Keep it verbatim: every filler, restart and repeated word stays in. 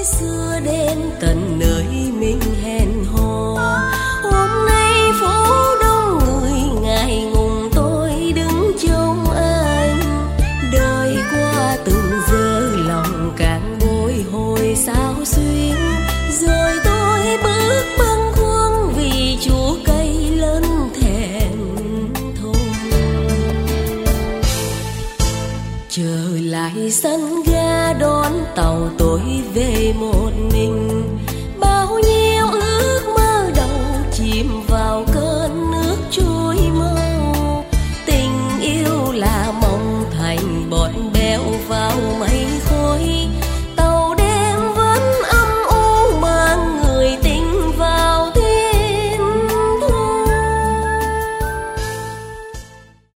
xưa đến tận nơi mình hẹn hò. Hôm nay phố đông người ngại ngùng tôi đứng trông anh. Đời qua từng giờ lòng càng bồi hồi sao xuyến. Rồi tôi bước bâng khuâng vì chú cây lớn thẹn thùng. Trở lại sân ga đón tàu tôi về một mình. Bao nhiêu